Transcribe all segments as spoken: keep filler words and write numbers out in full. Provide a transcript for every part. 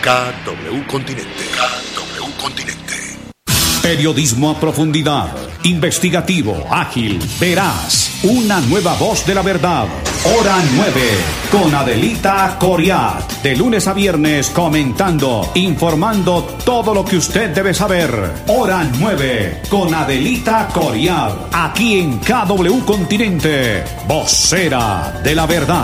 K W Continente. K W Continente. Periodismo a profundidad, investigativo, ágil, veraz. Una nueva voz de la verdad. Hora nueve, con Adelita Coriat. De lunes a viernes comentando, informando todo lo que usted debe saber. Hora nueve, con Adelita Coriat. Aquí en K W Continente, vocera de la verdad.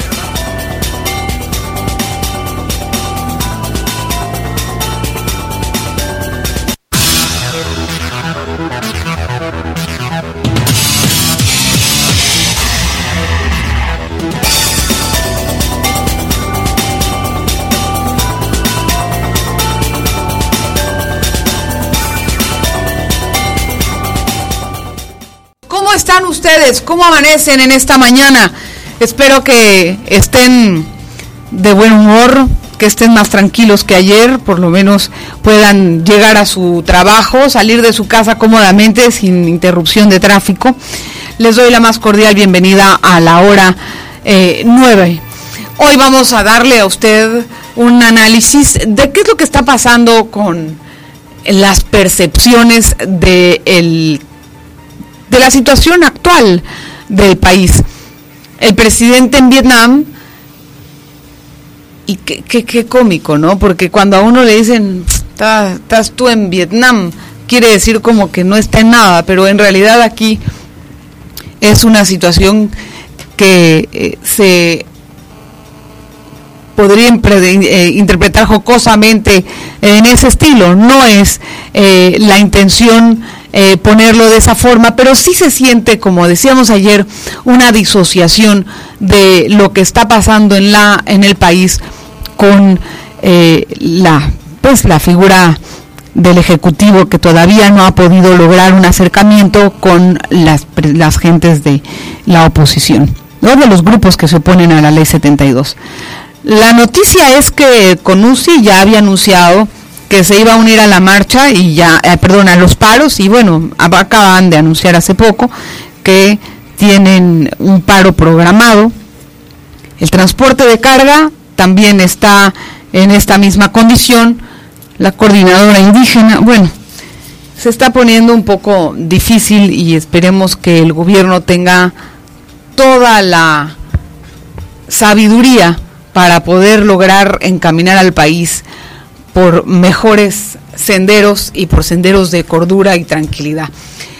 ¿Cómo están ustedes? ¿Cómo amanecen en esta mañana? Espero que estén de buen humor, que estén más tranquilos que ayer, por lo menos puedan llegar a su trabajo, salir de su casa cómodamente, sin interrupción de tráfico. Les doy la más cordial bienvenida a la hora eh, nueve. Hoy vamos a darle a usted un análisis de qué es lo que está pasando con las percepciones de el de la situación actual del país. El presidente en Vietnam, y qué, qué, qué cómico, ¿no? Porque cuando a uno le dicen, estás tú en Vietnam, quiere decir como que no está en nada, pero en realidad aquí es una situación que eh, se podría eh, interpretar jocosamente en ese estilo. No es eh, la intención Eh, ponerlo de esa forma, pero sí se siente, como decíamos ayer, una disociación de lo que está pasando en la en el país con eh, la pues la figura del ejecutivo, que todavía no ha podido lograr un acercamiento con las las gentes de la oposición, ¿no? De los grupos que se oponen a la ley setenta y dos. La noticia es que CONUSI ya había anunciado que se iba a unir a la marcha y ya, eh, perdón, a los paros, y bueno, acaban de anunciar hace poco que tienen un paro programado. El transporte de carga también está en esta misma condición. La coordinadora indígena, bueno, se está poniendo un poco difícil y esperemos que el gobierno tenga toda la sabiduría para poder lograr encaminar al país por mejores senderos y por senderos de cordura y tranquilidad.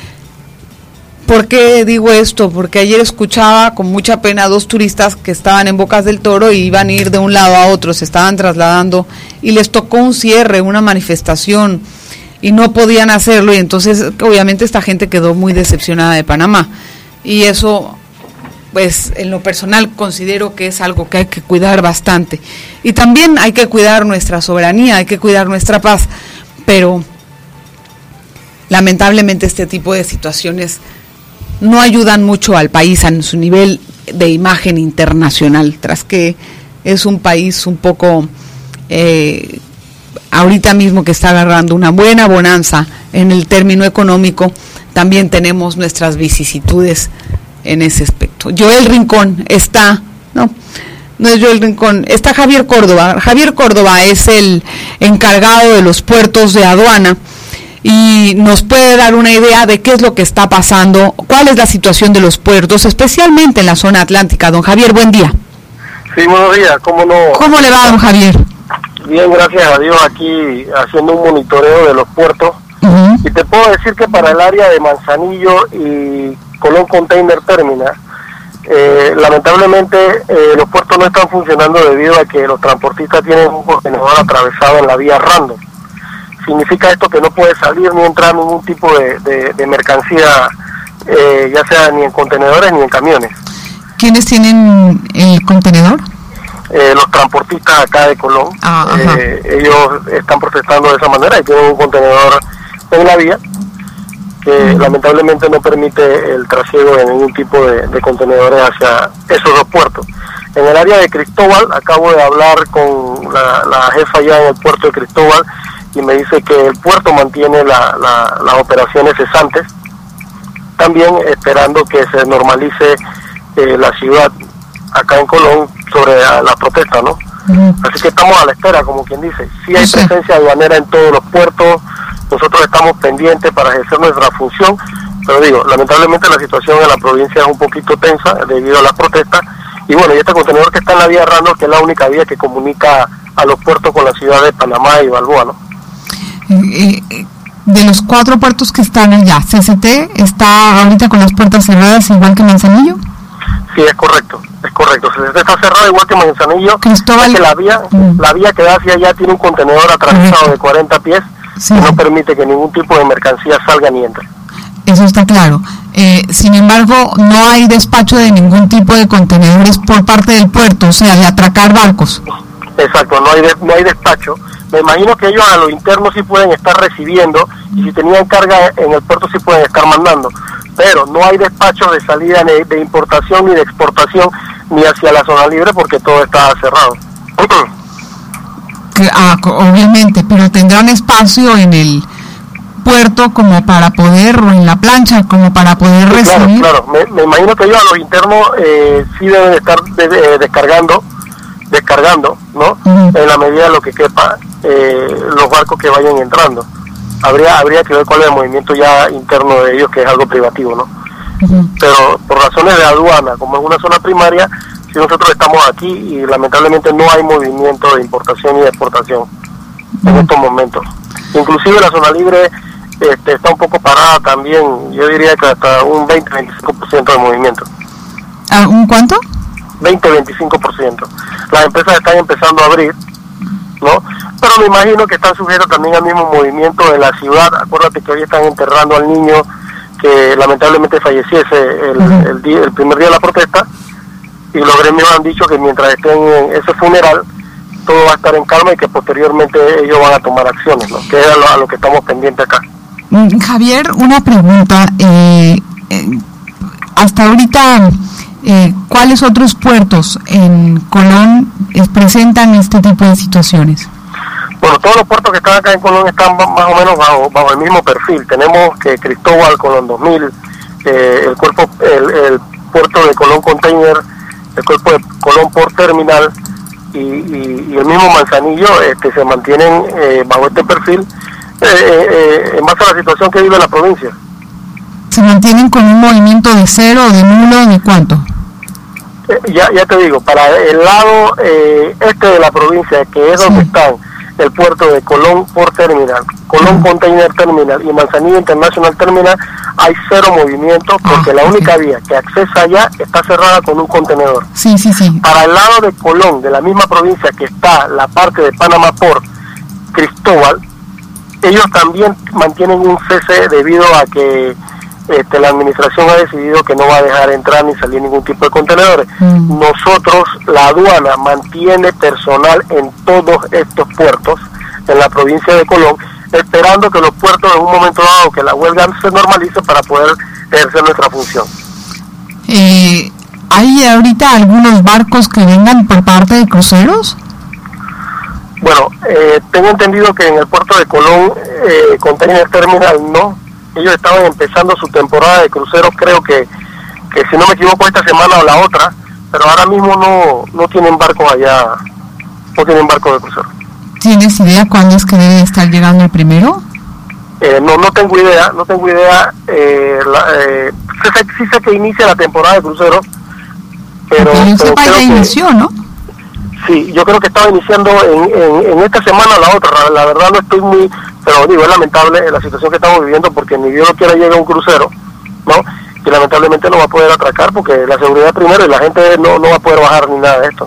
¿Por qué digo esto? Porque ayer escuchaba con mucha pena a dos turistas que estaban en Bocas del Toro y iban a ir de un lado a otro, se estaban trasladando y les tocó un cierre, una manifestación, y no podían hacerlo, y entonces obviamente esta gente quedó muy decepcionada de Panamá, y eso, pues en lo personal considero que es algo que hay que cuidar bastante. Y también hay que cuidar nuestra soberanía, hay que cuidar nuestra paz, pero lamentablemente este tipo de situaciones no ayudan mucho al país en su nivel de imagen internacional, tras que es un país un poco, eh, ahorita mismo que está agarrando una buena bonanza en el término económico, también tenemos nuestras vicisitudes en ese aspecto. Joel Rincón está, no, no es Joel Rincón, está Javier Córdoba. Javier Córdoba es el encargado de los puertos de aduana y nos puede dar una idea de qué es lo que está pasando, cuál es la situación de los puertos, especialmente en la zona atlántica. Don Javier, buen día. Sí, buenos días, ¿cómo no? ¿Cómo le va, don Javier? Bien, gracias a Dios, aquí haciendo un monitoreo de los puertos. Uh-huh. Y te puedo decir que para el área de Manzanillo y Colón Container Terminal, eh, lamentablemente eh, los puertos no están funcionando debido a que los transportistas tienen un contenedor atravesado en la vía random. Significa esto que no puede salir ni entrar ningún tipo de, de, de mercancía, eh, ya sea ni en contenedores ni en camiones. ¿Quiénes tienen el contenedor? Eh, los transportistas acá de Colón. Ah, eh, ellos están protestando de esa manera y tienen un contenedor en la vía que uh-huh. lamentablemente no permite el trasiego de ningún tipo de, de contenedores hacia esos dos puertos. En el área de Cristóbal, acabo de hablar con la, la jefa allá en el puerto de Cristóbal y me dice que el puerto mantiene la, la, las operaciones cesantes, también esperando que se normalice eh, la ciudad acá en Colón sobre la, la protesta, ¿no? Uh-huh. Así que estamos a la espera, como quien dice. Sí hay sí. presencia aduanera en todos los puertos, nosotros estamos pendientes para ejercer nuestra función, pero digo, lamentablemente la situación en la provincia es un poquito tensa debido a las protestas, y bueno, y este contenedor que está en la vía Randolph, que es la única vía que comunica a los puertos con la ciudad de Panamá y Balboa, ¿no? Eh, eh, de los cuatro puertos que están allá, ¿C C T está ahorita con las puertas cerradas igual que Manzanillo? Sí, es correcto, es correcto. C C T está cerrado igual que Manzanillo. Cristóbal... que la vía, mm. la vía que da hacia allá tiene un contenedor atravesado de cuarenta pies, sí. que no permite que ningún tipo de mercancía salga ni entre. Eso está claro. Eh, sin embargo, no hay despacho de ningún tipo de contenedores por parte del puerto, o sea, de atracar barcos. Exacto, no hay de, no hay despacho. Me imagino que ellos a lo interno sí pueden estar recibiendo, y si tenían carga en el puerto sí pueden estar mandando, pero no hay despacho de salida ni de importación ni de exportación ni hacia la zona libre porque todo está cerrado. Ah, obviamente, pero tendrán espacio en el puerto como para poder, o en la plancha como para poder sí, recibir. Claro, claro. Me, me imagino que ellos a los internos eh, sí deben estar de, de, descargando descargando, ¿no? Uh-huh. En la medida de lo que quepa eh, los barcos que vayan entrando. Habría habría que ver cuál es el movimiento ya interno de ellos, que es algo privativo, ¿no? Uh-huh. Pero por razones de aduana, como es una zona primaria, si nosotros estamos aquí y lamentablemente no hay movimiento de importación y de exportación uh-huh. en estos momentos. Inclusive la zona libre este, está un poco parada también, yo diría que hasta un veinte a veinticinco por ciento de movimiento. ¿Ah, un cuánto? veinte a veinticinco por ciento. Las empresas están empezando a abrir, ¿no? Pero me imagino que están sujetos también al mismo movimiento de la ciudad. Acuérdate que hoy están enterrando al niño que lamentablemente falleciese el, uh-huh. el, día, el primer día de la protesta, y los gremios han dicho que mientras estén en ese funeral todo va a estar en calma y que posteriormente ellos van a tomar acciones, ¿no? Que es a lo, a lo que estamos pendientes acá. Javier, una pregunta. Eh, eh, hasta ahorita... Eh, ¿cuáles otros puertos en Colón eh, presentan este tipo de situaciones? Bueno, todos los puertos que están acá en Colón están más o menos bajo, bajo el mismo perfil. Tenemos que Cristóbal, Colón dos mil, eh, el cuerpo, el, el puerto de Colón Container, el cuerpo de Colón Port Terminal y, y, y el mismo Manzanillo este, se mantienen eh, bajo este perfil eh, eh, en base a la situación que vive la provincia. ¿Se mantienen con un movimiento de cero, de nulo, de cuánto? Eh, ya ya te digo, para el lado eh, este de la provincia, que es sí. donde están el puerto de Colón Port Terminal, Colón uh-huh. Container Terminal y Manzanillo International Terminal, hay cero movimiento porque ah, la única okay. vía que accesa allá está cerrada con un contenedor. Sí, sí, sí. Para el lado de Colón, de la misma provincia que está la parte de Panamá Port, Cristóbal, ellos también mantienen un cese debido a que Este, la administración ha decidido que no va a dejar entrar ni salir ningún tipo de contenedores. Mm. Nosotros, la aduana, mantiene personal en todos estos puertos en la provincia de Colón, esperando que los puertos en un momento dado que la huelga se normalice para poder ejercer nuestra función. Eh, ¿Hay ahorita algunos barcos que vengan por parte de cruceros? Bueno, eh, tengo entendido que en el puerto de Colón, eh, Container Terminal no. Ellos estaban empezando su temporada de cruceros, creo que, que si no me equivoco esta semana o la otra, pero ahora mismo no no tienen barcos allá, no tienen barcos de crucero. ¿Tienes idea cuándo es que debe estar llegando el primero? Eh, no no tengo idea, no tengo idea. Eh, la, eh, sí, sé, sí sé que inicia la temporada de cruceros, pero, pero, pero creo ya inició, ¿no? Sí, yo creo que estaba iniciando en, en, en esta semana o la otra. La, la verdad no estoy muy, pero digo, es lamentable la situación que estamos viviendo porque ni Dios quiera llegar un crucero, ¿no? Y lamentablemente no va a poder atracar porque la seguridad primero y la gente no, no va a poder bajar ni nada de esto.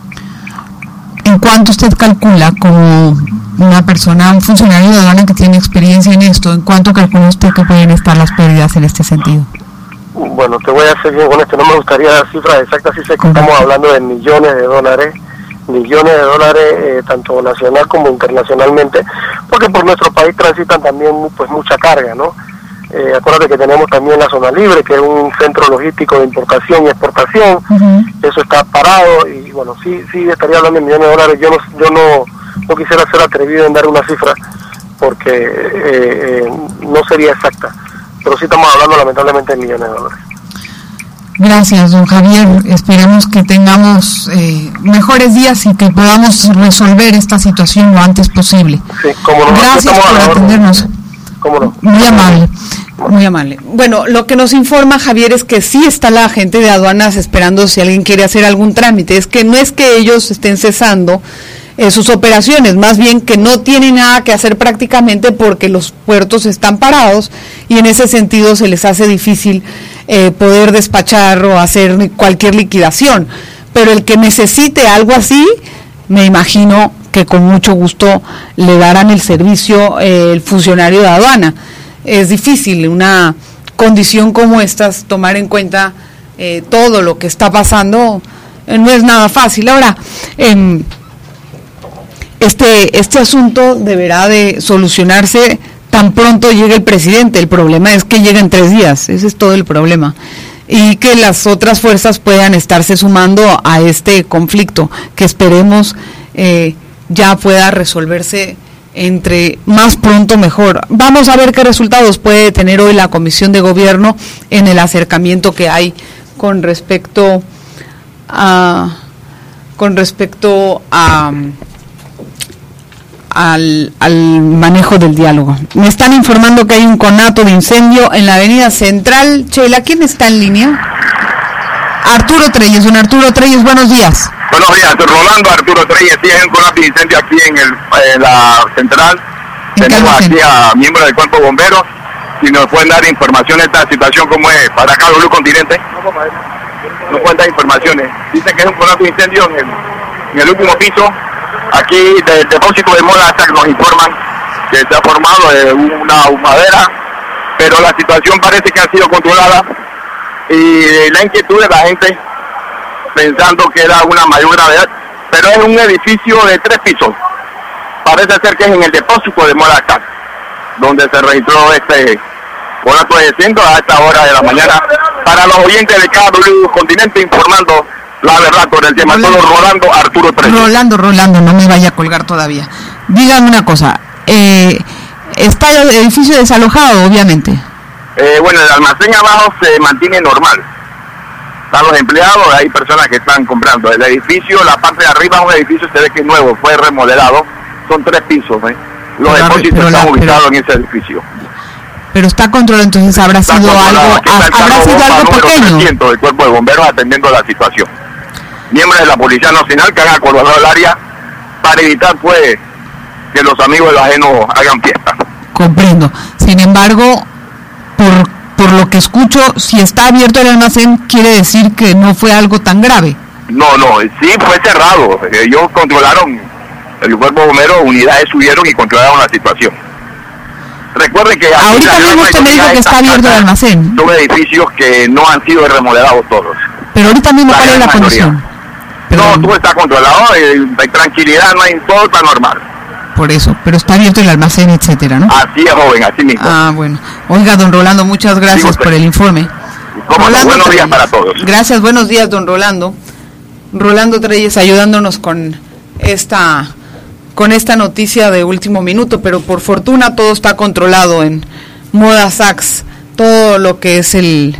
¿En cuánto usted calcula, como una persona, un funcionario de aduana que tiene experiencia en esto, en cuánto calcula usted que pueden estar las pérdidas en este sentido? Bueno, te voy a ser bien honesto, no me gustaría dar cifras exactas, sí sé que estamos hablando de millones de dólares, millones de dólares, eh, tanto nacional como internacionalmente, porque por nuestro país transitan también pues mucha carga, ¿no? Eh, acuérdate que tenemos también la zona libre, que es un centro logístico de importación y exportación, uh-huh. Eso está parado y bueno, sí sí estaría hablando de millones de dólares. Yo no yo no, no quisiera ser atrevido en dar una cifra porque eh, eh, no sería exacta, pero sí estamos hablando lamentablemente de millones de dólares. Gracias, don Javier. Esperemos que tengamos eh, mejores días y que podamos resolver esta situación lo antes posible. Sí, cómo no. Gracias por atendernos. Cómo no. Muy amable. Muy amable. Bueno, lo que nos informa Javier es que sí está la gente de aduanas esperando si alguien quiere hacer algún trámite. Es que no es que ellos estén cesando eh, sus operaciones, más bien que no tienen nada que hacer prácticamente porque los puertos están parados y en ese sentido se les hace difícil eh, poder despachar o hacer cualquier liquidación. Pero el que necesite algo así, me imagino que con mucho gusto le darán el servicio eh, el funcionario de aduana. Es difícil una condición como esta, tomar en cuenta eh, todo lo que está pasando, eh, no es nada fácil. Ahora, eh, este, este asunto deberá de solucionarse tan pronto llegue el presidente. El problema es que llega en tres días, ese es todo el problema. Y que las otras fuerzas puedan estarse sumando a este conflicto, que esperemos eh, ya pueda resolverse entre más pronto mejor. Vamos a ver qué resultados puede tener hoy la Comisión de Gobierno en el acercamiento que hay con respecto a con respecto a al, al manejo del diálogo. Me están informando que hay un conato de incendio en la avenida Central. Sheila, ¿quién está en línea? Arturo Treyes. Don Arturo Treyes, buenos días. Buenos días, Rolando Arturo Treyes. Sí, hay un conato de incendio aquí en, el, en la Central. Tenemos aquí a miembros del Cuerpo de Bomberos. Si nos pueden dar información de esta situación, ¿cómo es? Para acá, Blue Continente. No pueden dar informaciones. Dicen que es un conato de incendio en el, en el último piso. Aquí del depósito de Moda nos informan que se ha formado eh, una humadera, pero la situación parece que ha sido controlada y la inquietud de la gente pensando que era una mayor gravedad, pero es un edificio de tres pisos. Parece ser que es en el depósito de Moda donde se registró este conato de incendio a esta hora de la mañana. Para los oyentes de cada continente informando la verdad con el tema. Rolando, todo Rolando Arturo Treyes. Rolando, Rolando, no me vaya a colgar todavía. Díganme una cosa, eh, está el edificio desalojado, obviamente. Eh, bueno, el almacén abajo se mantiene normal. Están los empleados, hay personas que están comprando. El edificio, la parte de arriba es un edificio, se ve que es nuevo, fue remodelado. Son tres pisos, ¿eh? Los pero, depósitos pero están la, ubicados pero, en ese edificio. Pero está controlado, entonces habrá está sido algo, habrá sido algo pequeño. del Cuerpo de Bomberos atendiendo la situación. Miembros de la Policía Nacional que han acordado el área para evitar pues que los amigos de los ajenos hagan fiesta. Comprendo. Sin embargo, por, por lo que escucho, si está abierto el almacén, quiere decir que no fue algo tan grave. No, no, sí fue cerrado. Ellos controlaron, el Cuerpo de Bomberos, unidades subieron y controlaron la situación. Recuerden que ahorita mismo usted me dijo que está abierto el almacén. Son edificios que no han sido remodelados todos. Pero ahorita mismo, ¿cuál es la condición? No, todo está controlado, eh, hay tranquilidad, no hay, todo está normal. Por eso, pero está abierto el almacén, etcétera, ¿no? Así es, joven, así mismo. Ah, bueno. Oiga, don Rolando, muchas gracias por el informe. ¿Cómo no? Buenos días para todos. Gracias, buenos días, don Rolando. Rolando Treyes ayudándonos con esta, con esta noticia de último minuto, pero por fortuna todo está controlado en Moda Saks, todo lo que es el...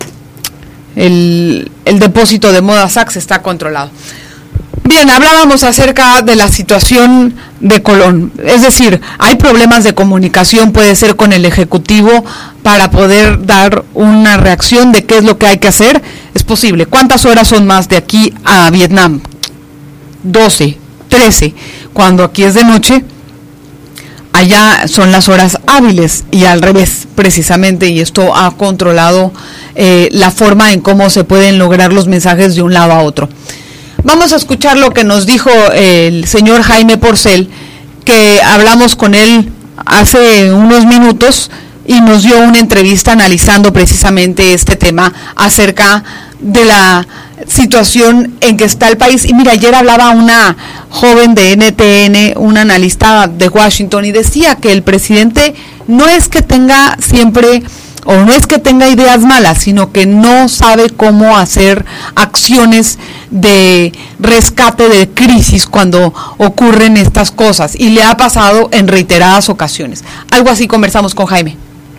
El, el depósito de Moda Saks está controlado. Bien, hablábamos acerca de la situación de Colón, es decir, hay problemas de comunicación, puede ser con el Ejecutivo, para poder dar una reacción de qué es lo que hay que hacer. Es posible. ¿Cuántas horas son más de aquí a Vietnam? doce, trece, cuando aquí es de noche, allá son las horas hábiles y al revés, precisamente, y esto ha controlado eh, la forma en cómo se pueden lograr los mensajes de un lado a otro. Vamos a escuchar lo que nos dijo el señor Jaime Porcel, que hablamos con él hace unos minutos y nos dio una entrevista analizando precisamente este tema acerca de la situación en que está el país. Y mira, ayer hablaba una joven de N T N, una analista de Washington, y decía que el presidente no es que tenga siempre, o no es que tenga ideas malas, sino que no sabe cómo hacer acciones de rescate de crisis cuando ocurren estas cosas, y le ha pasado en reiteradas ocasiones. Algo así conversamos con Jaime.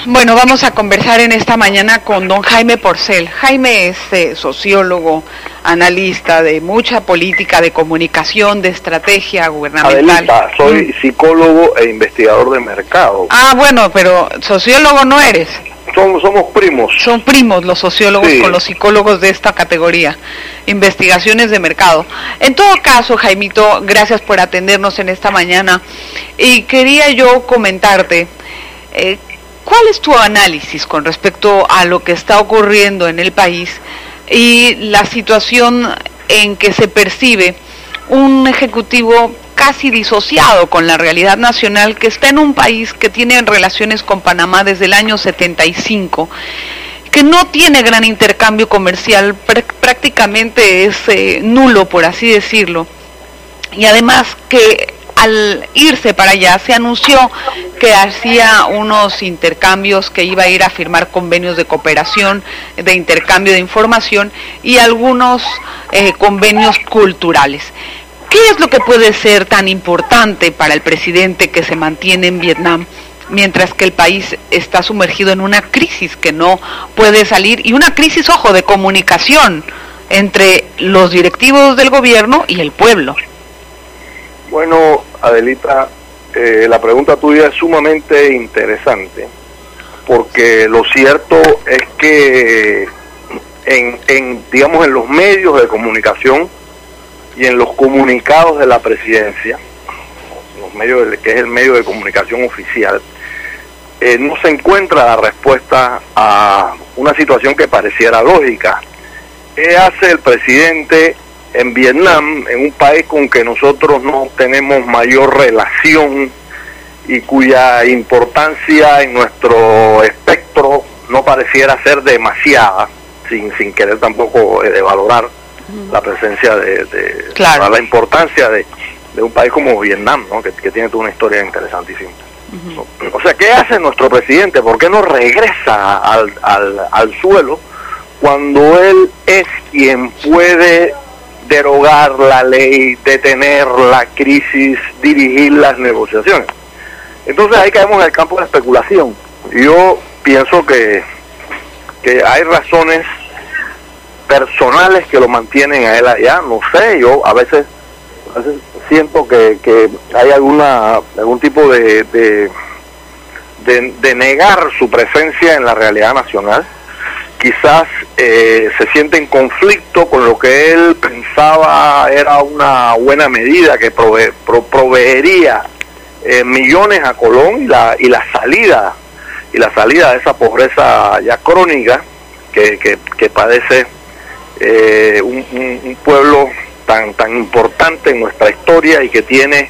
Bueno, vamos a conversar en esta mañana con don Jaime Porcel. Jaime es eh, sociólogo, analista de mucha política de comunicación, de estrategia gubernamental. Adelita, soy mm. psicólogo e investigador de mercado. Ah, bueno, pero sociólogo no eres. Somos, somos primos. Son primos los sociólogos sí. con los psicólogos de esta categoría, investigaciones de mercado. En todo caso, Jaimito, gracias por atendernos en esta mañana. Y quería yo comentarte, eh, ¿cuál es tu análisis con respecto a lo que está ocurriendo en el país y la situación en que se percibe un ejecutivo casi disociado con la realidad nacional, que está en un país que tiene relaciones con Panamá desde el año setenta y cinco, que no tiene gran intercambio comercial, pr- prácticamente es eh, nulo, por así decirlo, y además que al irse para allá se anunció que hacía unos intercambios, que iba a ir a firmar convenios de cooperación, de intercambio de información y algunos eh, convenios culturales. ¿Qué es lo que puede ser tan importante para el presidente que se mantiene en Vietnam, mientras que el país está sumergido en una crisis que no puede salir, y una crisis, ojo, de comunicación entre los directivos del gobierno y el pueblo? Bueno, Adelita, eh, la pregunta tuya es sumamente interesante, porque lo cierto es que en, en digamos, en los medios de comunicación y en los comunicados de la presidencia, los medios de, que es el medio de comunicación oficial, eh, no se encuentra la respuesta a una situación que pareciera lógica. ¿Qué hace el presidente en Vietnam, en un país con que nosotros no tenemos mayor relación y cuya importancia en nuestro espectro no pareciera ser demasiada, sin, sin querer tampoco eh, de valorar la presencia de, de claro. la importancia de, de un país como Vietnam, ¿no? que, que tiene toda una historia interesantísima. Uh-huh. O sea, ¿qué hace nuestro presidente? ¿Por qué no regresa al, al, al suelo cuando él es quien puede derogar la ley, detener la crisis, dirigir las negociaciones? Entonces ahí caemos en el campo de la especulación. Yo pienso que, que hay razones personales que lo mantienen a él allá, no sé, yo a veces, a veces siento que, que hay alguna algún tipo de, de, de, de negar su presencia en la realidad nacional. Quizás eh, se siente en conflicto con lo que él pensaba era una buena medida que prove, pro, proveería eh, millones a Colón y la y la salida y la salida de esa pobreza ya crónica que, que, que padece eh, un, un, un pueblo tan tan importante en nuestra historia y que tiene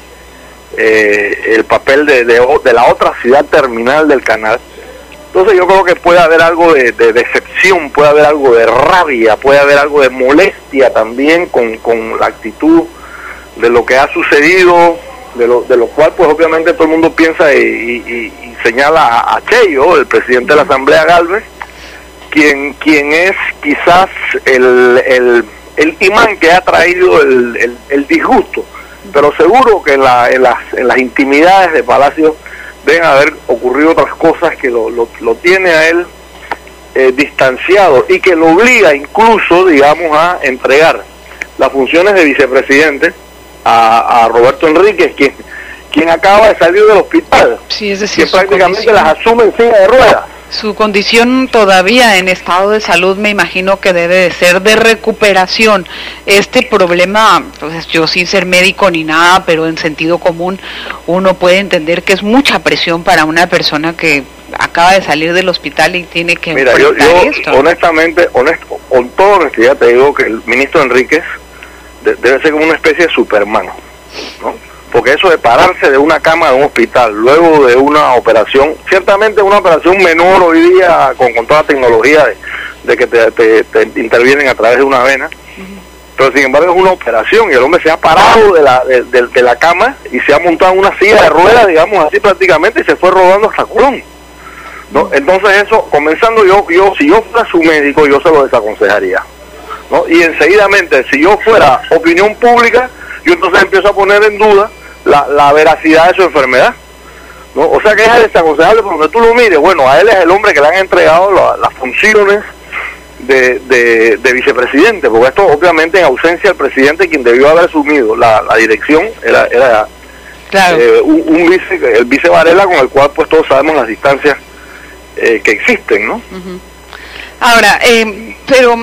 eh, el papel de, de, de la otra ciudad terminal del canal. Entonces yo creo que puede haber algo de, de decepción, puede haber algo de rabia, puede haber algo de molestia también con, con la actitud de lo que ha sucedido, de lo, de lo cual pues obviamente todo el mundo piensa y, y, y señala a, a Cheyo, el presidente de la Asamblea, Gálvez, quien quien es quizás el, el, el imán que ha traído el, el, el disgusto, pero seguro que en, la, en, las, en las intimidades de Palacio deben haber ocurrido otras cosas que lo, lo, lo tiene a él eh, distanciado y que lo obliga incluso, digamos, a entregar las funciones de vicepresidente a, a Roberto Enríquez, quien, quien acaba de salir del hospital, sí, es decir, que prácticamente las asume en silla de ruedas. Su condición todavía en estado de salud me imagino que debe de ser de recuperación. Este problema, pues yo sin ser médico ni nada, pero en sentido común uno puede entender que es mucha presión para una persona que acaba de salir del hospital y tiene que Mira, yo, yo esto. honestamente, honesto, con toda honestidad te digo que el ministro Enríquez de, debe ser como una especie de Superman, ¿no? Porque eso de pararse de una cama de un hospital, luego de una operación, ciertamente una operación menor hoy día, con, con toda la tecnología de, de que te, te, te intervienen a través de una vena, uh-huh. pero sin embargo es una operación y el hombre se ha parado de la, de, de, de la cama y se ha montado en una silla de ruedas, digamos así prácticamente, y se fue rodando hasta Colón, ¿no? Entonces eso, comenzando yo, yo si yo fuera su médico, yo se lo desaconsejaría, ¿no? Y enseguidamente, si yo fuera opinión pública, yo entonces empiezo a poner en duda La, la veracidad de su enfermedad, ¿no? O sea que es desaconsejable por donde tú lo mires. Bueno, a él es el hombre que le han entregado la, las funciones de, de, de vicepresidente, porque esto obviamente en ausencia del presidente, quien debió haber asumido la, la dirección era, era claro. eh, un, un vice, el vice Varela, con el cual pues todos sabemos las distancias eh, que existen, ¿no? Uh-huh. Ahora, eh, pero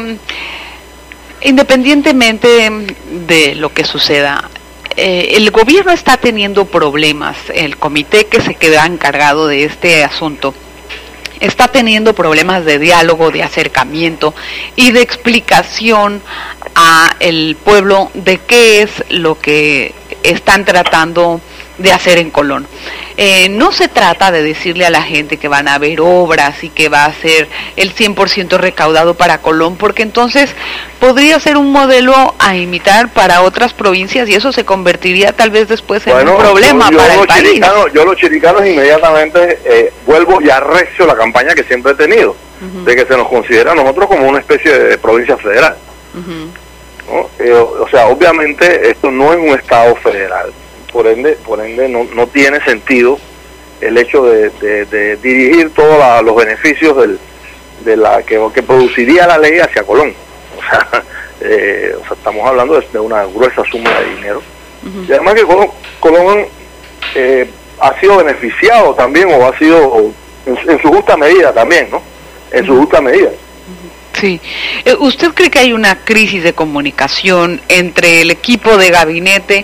independientemente de lo que suceda, eh, el gobierno está teniendo problemas, el comité que se queda encargado de este asunto está teniendo problemas de diálogo, de acercamiento y de explicación a el pueblo de qué es lo que están tratando de hacer en Colón. Eh, no se trata de decirle a la gente que van a haber obras y que va a ser el cien por ciento recaudado para Colón, porque entonces podría ser un modelo a imitar para otras provincias y eso se convertiría tal vez después en bueno, un problema yo, yo para el país. Yo los chiricanos inmediatamente eh, vuelvo y arrecio la campaña que siempre he tenido, uh-huh. de que se nos considera a nosotros como una especie de provincia federal. Uh-huh. ¿No? Eh, o sea, obviamente esto no es un estado federal. Por ende, por ende no, no tiene sentido el hecho de, de, de dirigir todos la, los beneficios del, de la que, que produciría la ley hacia Colón. O sea, eh, o sea estamos hablando de, de una gruesa suma de dinero. Uh-huh. Y además que Colón, Colón eh, ha sido beneficiado también, o ha sido en, en su justa medida también, ¿no? En su justa medida. Sí. ¿Usted cree que hay una crisis de comunicación entre el equipo de gabinete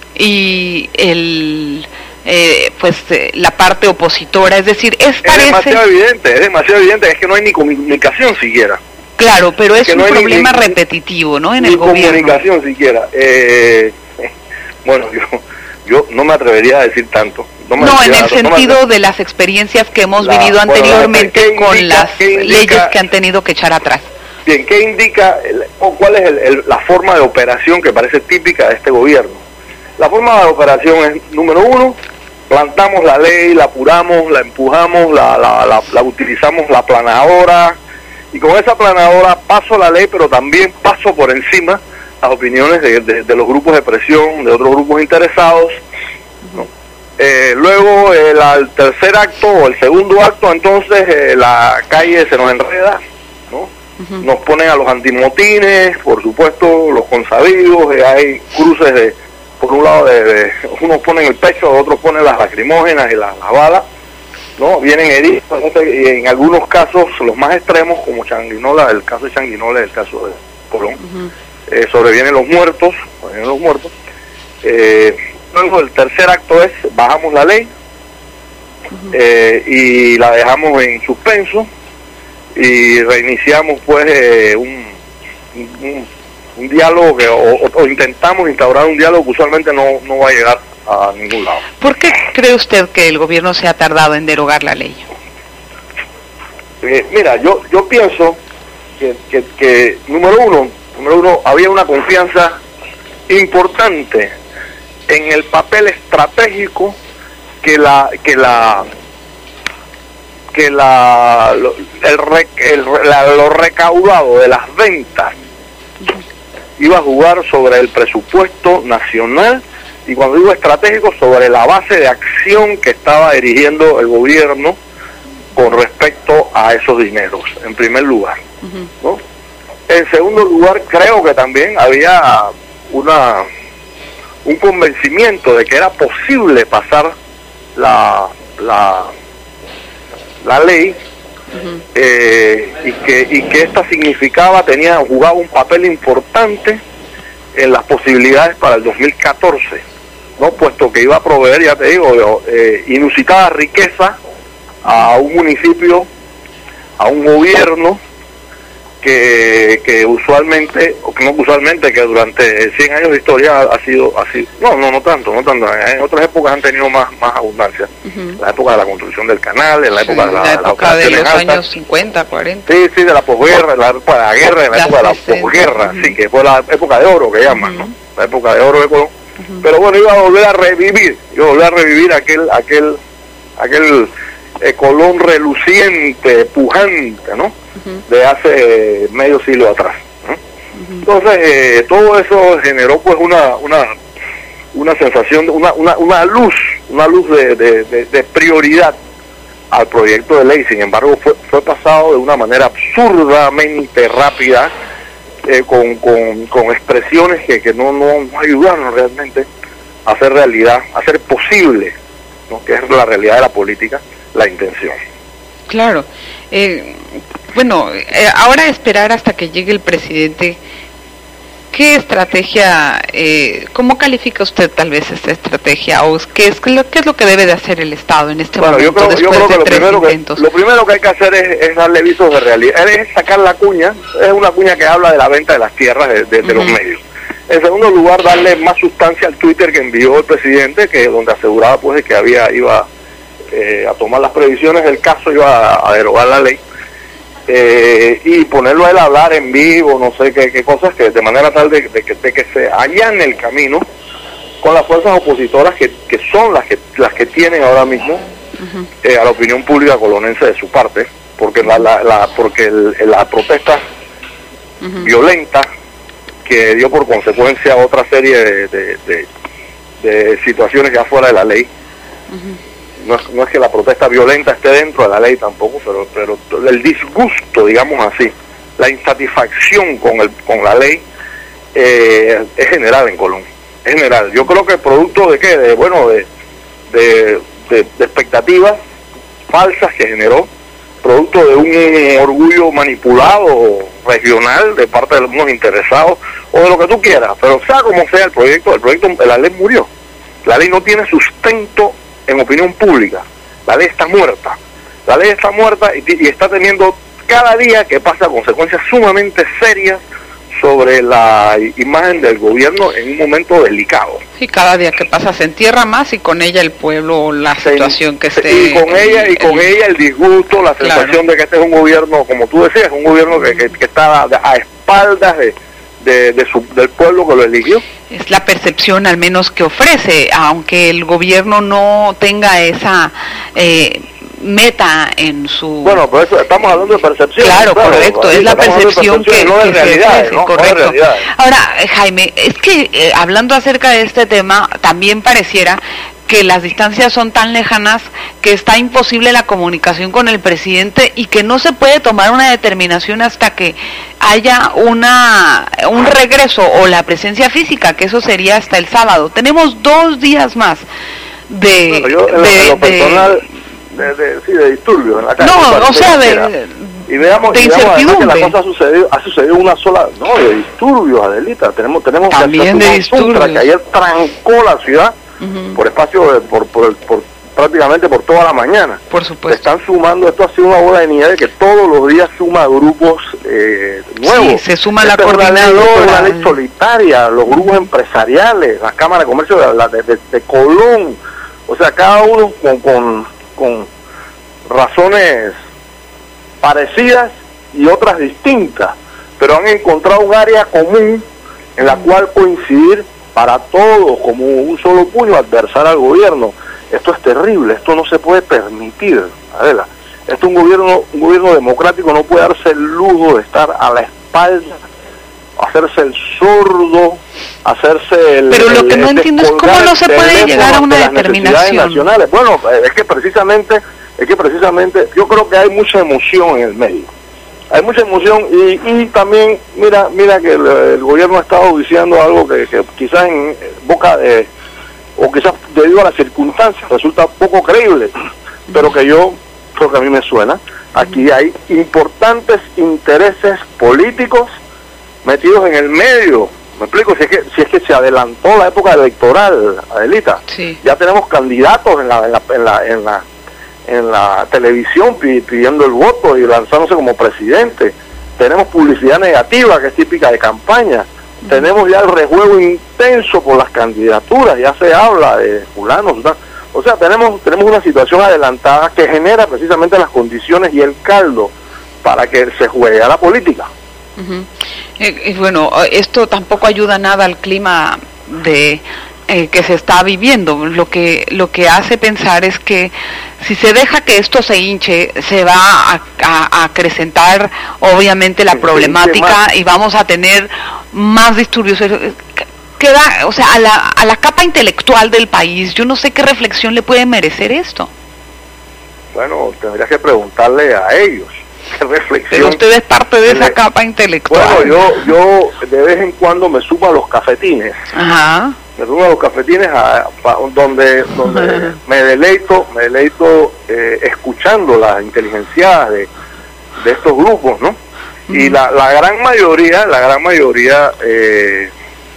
y el eh, pues eh, la parte opositora? Es decir, es, es parece... demasiado evidente, es demasiado evidente, es que no hay ni comunicación siquiera. Claro, pero es, es un no problema ni, repetitivo, ¿no? En el gobierno. Ni comunicación siquiera. Eh, bueno, yo yo no me atrevería a decir tanto. No, me no en el tanto, sentido no me... de las experiencias que hemos la, vivido bueno, anteriormente indica, con las indica, leyes que han tenido que echar atrás. Bien, ¿qué indica el, o cuál es el, el, la forma de operación que parece típica de este gobierno? La forma de operación es, número uno, plantamos la ley, la apuramos, la empujamos, la, la, la, la utilizamos la planadora, y con esa planadora paso la ley, pero también paso por encima las opiniones de, de, de los grupos de presión, de otros grupos interesados, ¿no? Eh, luego eh, la, el tercer acto o el segundo acto, entonces eh, la calle se nos enreda, ¿no? Uh-huh. Nos ponen a los antimotines, por supuesto, los consabidos, eh, hay cruces de, por un lado, de, de unos ponen el pecho, otros ponen las lacrimógenas y las, las balas, ¿no? Vienen heridos, y en algunos casos, los más extremos, como Changuinola, el caso de Changuinola, el caso de Colón, uh-huh. eh, sobrevienen los muertos, sobrevienen los muertos. Eh, luego el tercer acto es, bajamos la ley, uh-huh. eh, y la dejamos en suspenso, y reiniciamos pues eh, un, un, un diálogo que, o, o intentamos instaurar un diálogo que usualmente no, no va a llegar a ningún lado. ¿Por qué cree usted que el gobierno se ha tardado en derogar la ley? Eh, mira, yo yo pienso que, que, que número uno, número uno había una confianza importante en el papel estratégico que la que la que la lo, el, el la, lo recaudado de las ventas iba a jugar sobre el presupuesto nacional, y cuando digo estratégico, sobre la base de acción que estaba dirigiendo el gobierno con respecto a esos dineros, en primer lugar, uh-huh. ¿no? En segundo lugar, creo que también había una un convencimiento de que era posible pasar la la la ley, uh-huh. eh, y que y que esta significaba, tenía jugaba un papel importante en las posibilidades para el dos mil catorce, ¿no? Puesto que iba a proveer, ya te digo, eh, inusitada riqueza a un municipio, a un gobierno que que usualmente, o que no usualmente, que durante cien años de historia ha sido así. No, no, no tanto, no tanto. En otras épocas han tenido más más abundancia. Uh-huh. La época de la construcción del canal, en la época sí, de la, la época de los altas. Años cincuenta, cuarenta. Sí, sí, de la posguerra, la época de la guerra, en la, la época de la posguerra, uh-huh. sí, que fue la época de oro que llaman, uh-huh. ¿no? La época de oro de Colón. Uh-huh. Pero bueno, iba a volver a revivir, iba a volver a revivir aquel aquel aquel eh, Colón reluciente, pujante, ¿no? Uh-huh. De hace medio siglo atrás, ¿no? Uh-huh. Entonces eh, todo eso generó pues una una una sensación, una, una, una luz, una luz de, de, de, de prioridad al proyecto de ley. Sin embargo, fue, fue pasado de una manera absurdamente rápida, eh, con, con, con expresiones que, que no, no, no ayudaron realmente a hacer realidad, a hacer posible, ¿no?, que es la realidad de la política, la intención. Claro. Eh, bueno, eh, ahora esperar hasta que llegue el presidente. ¿Qué estrategia, eh, cómo califica usted tal vez esta estrategia, o qué es, qué es lo que debe de hacer el Estado en este bueno, momento? Yo creo, después yo creo de que, lo tres primero intentos? que lo primero que hay que hacer es, es darle visos de realidad, es sacar la cuña, es una cuña que habla de la venta de las tierras de, de, de uh-huh. los medios. En segundo lugar, darle más sustancia al Twitter que envió el presidente, que donde aseguraba pues de que había iba eh, a tomar las previsiones del caso, iba a, a derogar la ley. Eh, y ponerlo a él a hablar en vivo, no sé qué, qué cosas, que de manera tal de, de, que, de que se allane el camino con las fuerzas opositoras que, que son las que las que tienen ahora mismo uh-huh. eh, a la opinión pública colonense de su parte, porque la, la, la porque el, la protesta uh-huh. violenta que dio por consecuencia otra serie de, de, de, de situaciones ya fuera de la ley. Uh-huh. No es, no es que la protesta violenta esté dentro de la ley tampoco, pero pero el disgusto, digamos así, la insatisfacción con el con la ley eh, es general en Colón, es general. Yo creo que producto de qué, de bueno, de de, de, de expectativas falsas que generó, producto de un orgullo manipulado regional de parte de algunos interesados, o de lo que tú quieras, pero sea como sea el proyecto, el proyecto, la ley murió, la ley no tiene sustento en opinión pública, la ley está muerta, la ley está muerta y, y está teniendo cada día que pasa consecuencias sumamente serias sobre la imagen del gobierno en un momento delicado. Sí, cada día que pasa se entierra más y con ella el pueblo, la situación sí, que esté... Y con ella y con el, ella el disgusto, la sensación claro. de que este es un gobierno, como tú decías, un gobierno que, que, que está a, a espaldas de... De, de su, del pueblo que lo eligió. Es la percepción al menos que ofrece, aunque el gobierno no tenga esa eh, meta en su... Bueno, pero eso, estamos hablando de percepción. Claro, claro, correcto, es la percepción, percepción que, no que realidad, se ofrece, ¿no? correcto. No realidad. Ahora, Jaime, es que eh, hablando acerca de este tema, también pareciera que las distancias son tan lejanas que está imposible la comunicación con el presidente y que no se puede tomar una determinación hasta que haya una un regreso o la presencia física, que eso sería hasta el sábado. Tenemos dos días más de... Bueno, yo en, de, en lo personal, de, de, de, sí, de disturbios en la calle. No, o sea, de... Y veamos, de y veamos incertidumbre. Que la cosa ha sucedido, ha sucedido una sola, no, de disturbios, Adelita. Tenemos, tenemos también de disturbios. Que ayer trancó la ciudad. Uh-huh. Por espacio, de, por, por, por prácticamente por toda la mañana. Por supuesto. Están sumando, esto ha sido una bola de nieve que todos los días suma grupos eh, nuevos. Sí, se suma esta la coordinadora. Una ley solitaria, los grupos empresariales, las cámaras de comercio de, de, de, de Colón. O sea, cada uno con, con, con razones parecidas y otras distintas, pero han encontrado un área común en la cual coincidir para todos, como un solo puño, adversar al gobierno. Esto es terrible, esto no se puede permitir, Adela. Esto un gobierno, un gobierno democrático no puede darse el lujo de estar a la espalda, hacerse el sordo, hacerse el... Pero lo que el, no el endo es cómo no se puede llegar a una de determinación. Nacionales. Bueno, es que precisamente, es que precisamente, yo creo que hay mucha emoción en el medio. Hay mucha emoción y, y también, mira mira que el, el gobierno ha estado diciendo algo que, que quizás en boca de, o quizás debido a las circunstancias, resulta poco creíble, pero que yo creo que a mí me suena. Aquí hay importantes intereses políticos metidos en el medio. Me explico, si es que si es que se adelantó la época electoral, Adelita. Sí. Ya tenemos candidatos en la en la en la, en la en la televisión pidiendo el voto y lanzándose como presidente. Tenemos publicidad negativa que es típica de campaña. Uh-huh. Tenemos ya el rejuego intenso por las candidaturas, ya se habla de fulanos, o sea, tenemos tenemos una situación adelantada que genera precisamente las condiciones y el caldo para que se juegue a la política. Uh-huh. eh, eh, bueno, esto tampoco ayuda nada al clima de Eh, que se está viviendo. Lo que lo que hace pensar es que si se deja que esto se hinche, se va a, a, a acrecentar obviamente la problemática y vamos a tener más disturbios. queda, o sea, a la, a la capa intelectual del país, yo no sé qué reflexión le puede merecer esto. Bueno, tendrías que preguntarle a ellos qué reflexión. Pero usted es parte de esa capa intelectual. Bueno, yo, yo de vez en cuando me subo a los cafetines. Ajá. Me subo a los cafetines a, a, donde donde Ajá. me deleito, me deleito eh, escuchando las inteligencias de, de estos grupos, ¿no? Uh-huh. Y la, la gran mayoría, la gran mayoría eh,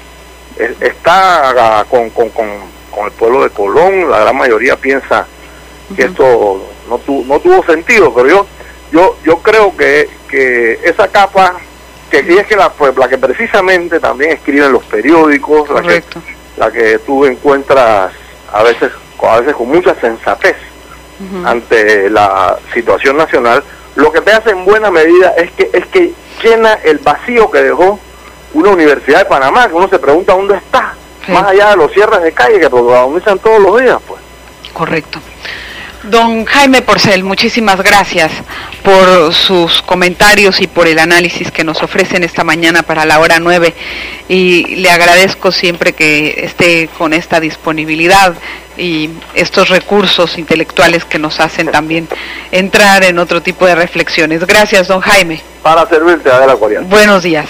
está con, con, con, con el pueblo de Colón. La gran mayoría piensa uh-huh. que esto no, tu, no tuvo sentido, pero yo yo yo creo que, que esa capa, que y es que la, pues, la que precisamente también escribe en los periódicos, la que, la que tú encuentras a veces, a veces con mucha sensatez uh-huh. ante la situación nacional, lo que te hace en buena medida es que es que llena el vacío que dejó una Universidad de Panamá, que uno se pregunta dónde está, sí. más allá de los cierres de calle que protagonizan todos los días, pues. Correcto. Don Jaime Porcel, muchísimas gracias por sus comentarios y por el análisis que nos ofrecen esta mañana para la hora nueve, y le agradezco siempre que esté con esta disponibilidad y estos recursos intelectuales que nos hacen también entrar en otro tipo de reflexiones. Gracias, don Jaime. Para servirte, Adela Coriat. Buenos días.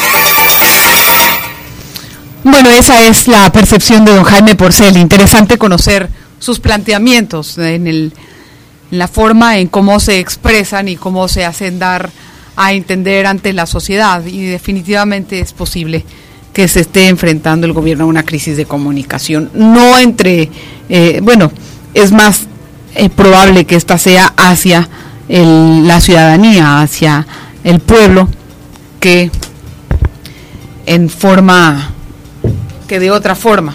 Bueno, esa es la percepción de don Jaime Porcel. Interesante conocer sus planteamientos en, el, en la forma en cómo se expresan y cómo se hacen dar a entender ante la sociedad, y definitivamente es posible que se esté enfrentando el gobierno a una crisis de comunicación, no entre, eh, bueno, es más eh, probable que esta sea hacia el, la ciudadanía, hacia el pueblo, que en forma, que de otra forma.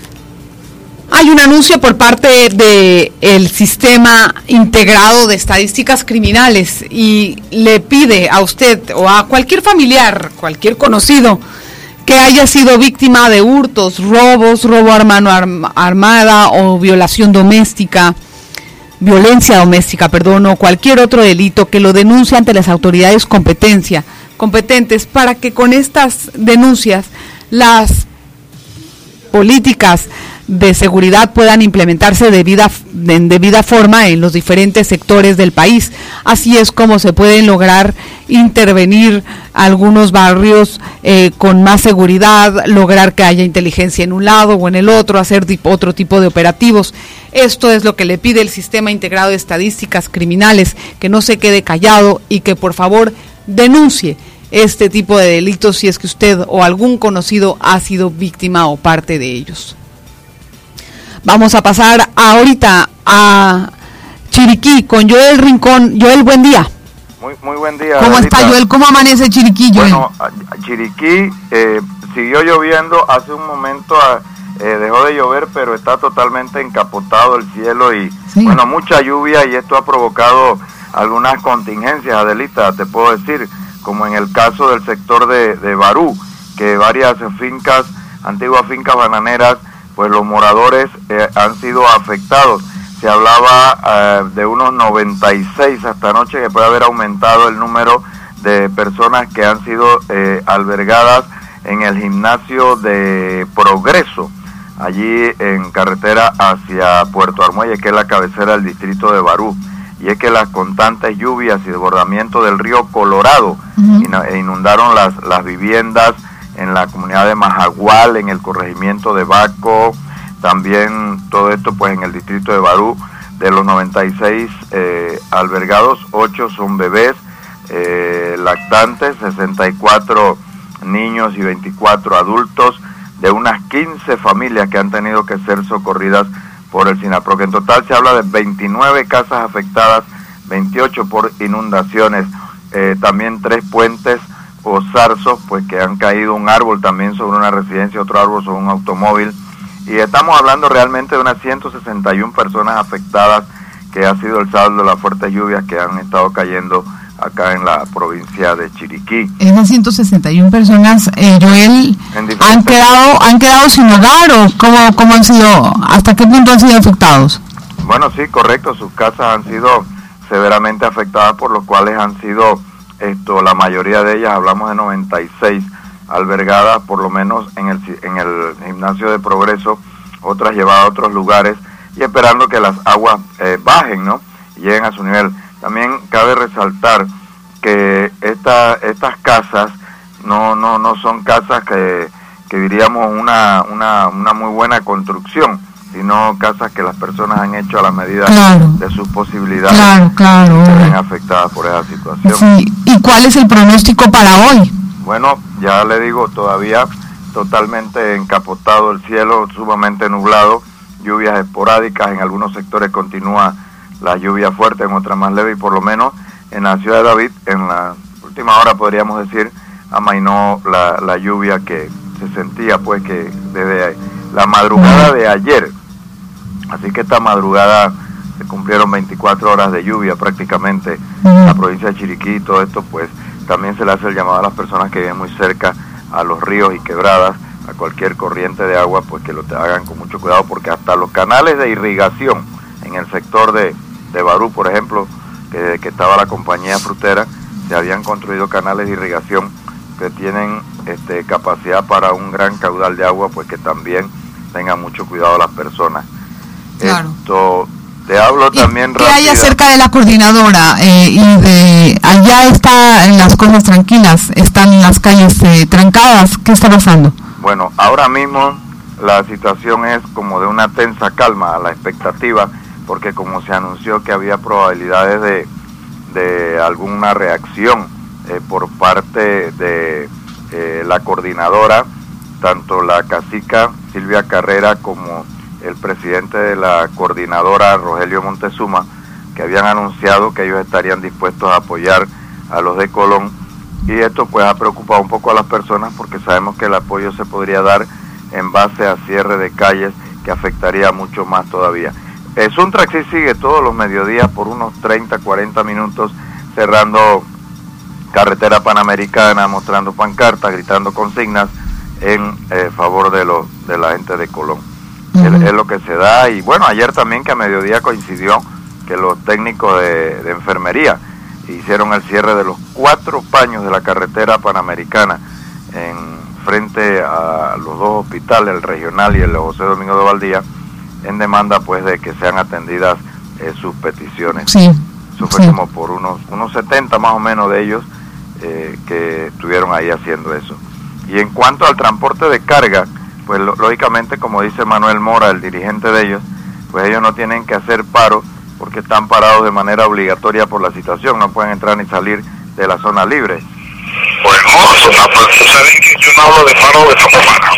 Hay un anuncio por parte de el Sistema Integrado de Estadísticas Criminales, y le pide a usted o a cualquier familiar, cualquier conocido que haya sido víctima de hurtos, robos, robo a mano armada o violación doméstica, violencia doméstica, perdón, o cualquier otro delito, que lo denuncie ante las autoridades competencia, competentes, para que con estas denuncias las políticas de seguridad puedan implementarse de debida, en debida forma en los diferentes sectores del país. Así es como se pueden lograr intervenir algunos barrios eh, con más seguridad, lograr que haya inteligencia en un lado o en el otro, hacer tipo, otro tipo de operativos. Esto es lo que le pide el Sistema Integrado de Estadísticas Criminales, que no se quede callado y que por favor denuncie este tipo de delitos si es que usted o algún conocido ha sido víctima o parte de ellos. Vamos a pasar ahorita a Chiriquí con Joel Rincón. Joel, buen día. Muy muy buen día. ¿Cómo Adelita. está Joel? ¿Cómo amanece Chiriquí, Joel? Bueno, Chiriquí eh, siguió lloviendo, hace un momento eh, dejó de llover, pero está totalmente encapotado el cielo y sí. bueno, mucha lluvia, y esto ha provocado algunas contingencias, Adelita, te puedo decir, como en el caso del sector de, de Barú, que varias fincas, antiguas fincas bananeras, pues los moradores eh, han sido afectados. Se hablaba eh, de unos noventa y seis hasta anoche, que puede haber aumentado el número de personas que han sido eh, albergadas en el gimnasio de Progreso, allí en carretera hacia Puerto Armuelle, que es la cabecera del distrito de Barú. Y es que las constantes lluvias y desbordamiento del río Colorado uh-huh. inundaron las, las viviendas en la comunidad de Majagual, en el corregimiento de Baco, también todo esto pues en el distrito de Barú. De los noventa y seis eh, albergados, ocho son bebés eh, lactantes, sesenta y cuatro niños y veinticuatro adultos, de unas quince familias que han tenido que ser socorridas por el SINAPROC. En total se habla de veintinueve casas afectadas, veintiocho por inundaciones, eh, también tres puentes o zarzos, pues que han caído, un árbol también sobre una residencia, otro árbol sobre un automóvil, y estamos hablando realmente de unas ciento sesenta y una personas afectadas, que ha sido el saldo de las fuertes lluvias que han estado cayendo acá en la provincia de Chiriquí. Esas ciento sesenta y una personas, eh, Joel, han quedado han quedado sin hogar, o cómo, cómo han sido, hasta qué punto han sido afectados. Bueno, sí, correcto, sus casas han sido severamente afectadas, por lo cuales han sido esto, la mayoría de ellas, hablamos de noventa y seis, albergadas, por lo menos en el, en el gimnasio de Progreso, otras llevadas a otros lugares, y esperando que las aguas eh, bajen, ¿no? Y lleguen a su nivel. También cabe resaltar que esta, estas casas no, no, no son casas que, que diríamos una, una, una muy buena construcción, sino casas que las personas han hecho a la medida claro. de sus posibilidades, claro, claro. y se ven afectadas por esa situación. Sí. ¿Y cuál es el pronóstico para hoy? Bueno, ya le digo, todavía totalmente encapotado el cielo, sumamente nublado, lluvias esporádicas, en algunos sectores continúa la lluvia fuerte, en otras más leve, y por lo menos en la ciudad de David, en la última hora podríamos decir, amainó la, la lluvia que se sentía pues que desde la madrugada de ayer, así que esta madrugada se cumplieron veinticuatro horas de lluvia prácticamente en la provincia de Chiriquí, y todo esto pues también se le hace el llamado a las personas que viven muy cerca a los ríos y quebradas, a cualquier corriente de agua, pues que lo hagan con mucho cuidado, porque hasta los canales de irrigación en el sector de, de Barú, por ejemplo, que desde que estaba la compañía frutera, se habían construido canales de irrigación que tienen este, capacidad para un gran caudal de agua, pues que también tengan mucho cuidado las personas. Claro. Esto, te hablo también ¿Qué hay acerca de la coordinadora? Eh, y de allá está en las cosas tranquilas, están las calles eh, trancadas, ¿qué está pasando? Bueno, ahora mismo la situación es como de una tensa calma, a la expectativa, porque como se anunció que había probabilidades de, de alguna reacción eh, por parte de eh, la coordinadora, tanto la cacica Silvia Carrera como el presidente de la coordinadora, Rogelio Montezuma, que habían anunciado que ellos estarían dispuestos a apoyar a los de Colón, y esto pues ha preocupado un poco a las personas, porque sabemos que el apoyo se podría dar en base a cierre de calles, que afectaría mucho más todavía. Eh, Suntraxi sigue todos los mediodías por unos treinta, cuarenta minutos cerrando carretera panamericana, mostrando pancartas, gritando consignas en eh, favor de, los, de la gente de Colón. Uh-huh. es, es lo que se da. Y bueno, ayer también que a mediodía coincidió que los técnicos de, de enfermería hicieron el cierre de los cuatro paños de la carretera panamericana en frente a los dos hospitales, el regional y el José Domingo de Valdía, en demanda pues de que sean atendidas eh, sus peticiones. Sí, Eso fue sí. como por unos unos setenta más o menos de ellos eh, que estuvieron ahí haciendo eso. Y en cuanto al transporte de carga, pues lo, lógicamente, como dice Manuel Mora, el dirigente de ellos, pues ellos no tienen que hacer paro porque están parados de manera obligatoria por la situación, no pueden entrar ni salir de la zona libre. Bueno, pues saben que yo no hablo de paro de forma humana.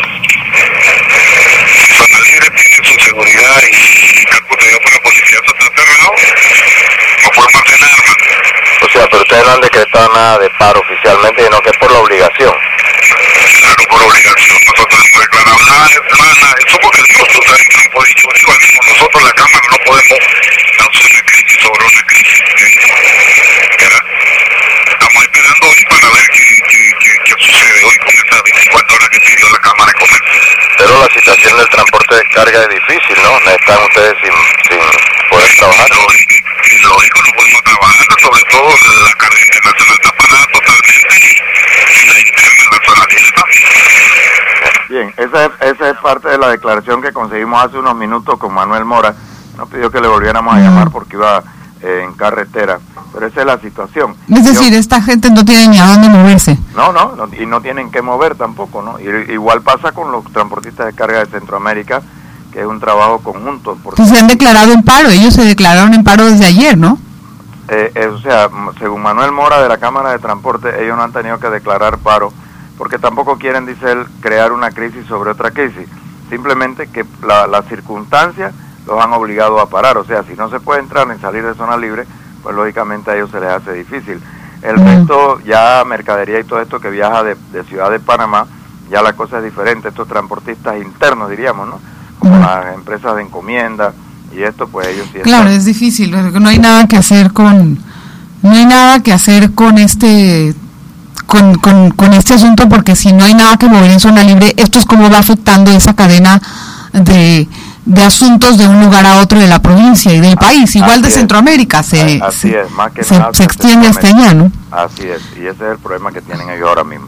Zona libre tiene su seguridad y campo de por la policía está cerrado, no pueden mantener armas. O sea, pero ustedes no han decretado nada de paro oficialmente, sino que es por la obligación. Claro, por obligación. Nosotros no hemos declarado nada, nada, eso porque Dios, tú sabes que no podemos, yo digo mismo, nosotros la Cámara no podemos hacer una crisis sobre una crisis. ¿Verdad? Estamos esperando hoy para ver qué, qué, qué, qué sucede hoy con esas veinticuatro horas que pidió la Cámara de Comercio. Pero la situación del transporte de carga es difícil, ¿no? Están ustedes sin, sin poder trabajar. Y lógico, no podemos trabajar, sobre todo la carga internacional está parada totalmente y, y la interna nacional también. Bien, esa es, esa es parte de la declaración que conseguimos hace unos minutos con Manuel Mora. Nos pidió que le volviéramos a llamar porque iba eh, en carretera, pero esa es la situación. Es decir, Yo, esta gente no tiene ni a dónde moverse. No, no, no, y no tienen que mover tampoco, ¿no? Y, igual pasa con los transportistas de carga de Centroamérica, que es un trabajo conjunto. Porque se han declarado en paro, ellos se declararon en paro desde ayer, ¿no? Eh, eh, o sea, según Manuel Mora de la Cámara de Transporte, ellos no han tenido que declarar paro, porque tampoco quieren, dice él, crear una crisis sobre otra crisis. Simplemente que la, las circunstancias los han obligado a parar. O sea, si no se puede entrar ni salir de zona libre, pues lógicamente a ellos se les hace difícil. El mm. resto, ya mercadería y todo esto que viaja de, de Ciudad de Panamá, ya la cosa es diferente. Estos transportistas internos, diríamos, ¿no? Como mm. las empresas de encomienda y esto, pues ellos sí. Claro, están... es difícil. No hay nada que hacer con, no hay nada que hacer con este... Con, con, con este asunto, porque si no hay nada que mover en zona libre, esto es como va afectando esa cadena de, de asuntos de un lugar a otro de la provincia y del país, igual de Centroamérica, se, así se, es, más que se, nada se extiende hasta allá, ¿no? Así es, y ese es el problema que tienen ellos ahora mismo.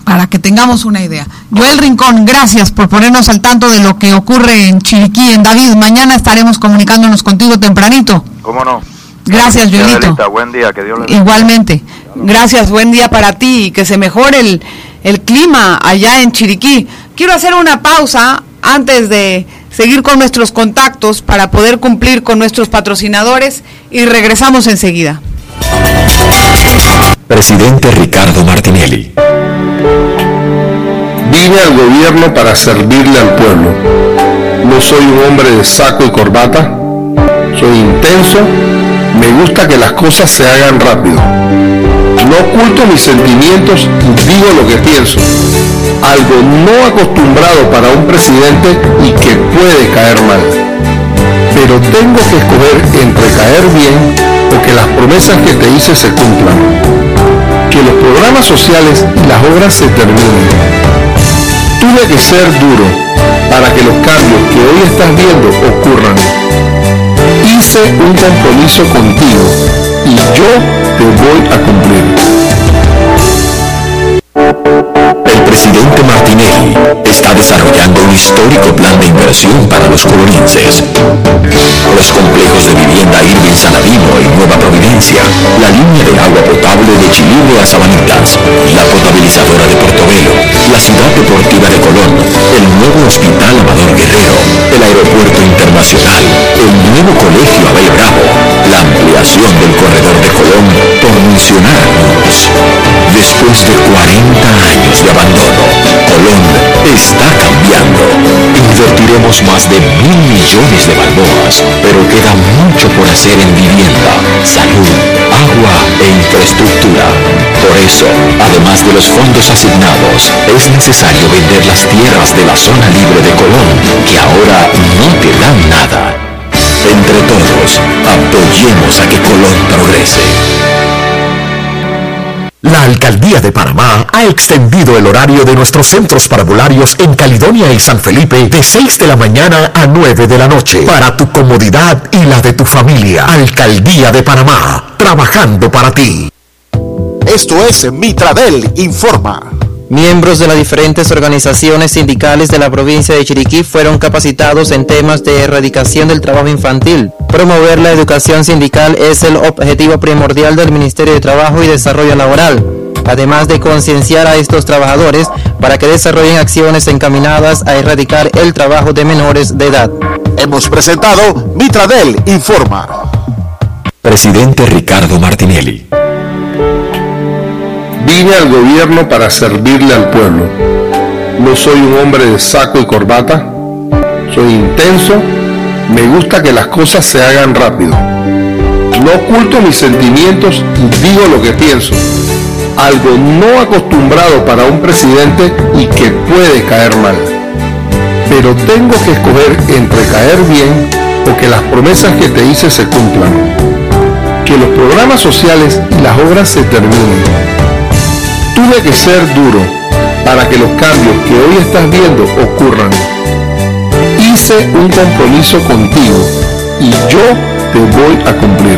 para que tengamos una idea. Joel Rincón, gracias por ponernos al tanto de lo que ocurre en Chiriquí, en David. Mañana estaremos comunicándonos contigo tempranito. ¿Cómo no? Gracias, Joelito. Buen día, que Dios le bendiga. Igualmente. Gracias, buen día para ti y que se mejore el, el clima allá en Chiriquí. Quiero hacer una pausa antes de seguir con nuestros contactos para poder cumplir con nuestros patrocinadores y regresamos enseguida. Presidente Ricardo Martinelli. Vine al gobierno para servirle al pueblo. No soy un hombre de saco y corbata. Soy intenso. Me gusta que las cosas se hagan rápido. No oculto mis sentimientos y digo lo que pienso. Algo no acostumbrado para un presidente y que puede caer mal. Pero tengo que escoger entre caer bien o que las promesas que te hice se cumplan. Que los programas sociales y las obras se terminen. Tuve que ser duro para que los cambios que hoy estás viendo ocurran. Hice un compromiso contigo y yo te voy a cumplir. El presidente Martinelli está desarrollando un histórico plan de inversión para los colorenses. Los complejos de vivienda Irving Saladino y Nueva Providencia, la línea de agua potable de Chilibre a Sabanitas, la potabilizadora de Portobelo, la ciudad deportiva de Colón, el nuevo hospital Amador Guerrero, el aeropuerto internacional, el nuevo colegio Abel Bravo, la ampliación del corredor de Colón, por mencionar algunos. Después de cuarenta años de abandono, Colón está cambiando. Invertiremos más de mil millones de balboas, pero queda mucho por hacer en vivienda, salud, agua e infraestructura. Por eso, además de los fondos asignados, es necesario vender las tierras de la zona libre de Colón, que ahora no te dan nada. Entre todos, apoyemos a que Colón progrese. La Alcaldía de Panamá ha extendido el horario de nuestros centros parvularios en Caledonia y San Felipe de seis de la mañana a nueve de la noche para tu comodidad y la de tu familia. Alcaldía de Panamá, trabajando para ti. Esto es Mitradel Informa. Miembros de las diferentes organizaciones sindicales de la provincia de Chiriquí fueron capacitados en temas de erradicación del trabajo infantil. Promover la educación sindical es el objetivo primordial del Ministerio de Trabajo y Desarrollo Laboral, además de concienciar a estos trabajadores para que desarrollen acciones encaminadas a erradicar el trabajo de menores de edad. Hemos presentado Mitradel Informa. Presidente Ricardo Martinelli. Vine al gobierno para servirle al pueblo. No soy un hombre de saco y corbata. Soy intenso. Me gusta que las cosas se hagan rápido. No oculto mis sentimientos y digo lo que pienso. Algo no acostumbrado para un presidente y que puede caer mal. Pero tengo que escoger entre caer bien o que las promesas que te hice se cumplan. Que los programas sociales y las obras se terminen. Tuve que ser duro para que los cambios que hoy estás viendo ocurran. Hice un compromiso contigo y yo te voy a cumplir.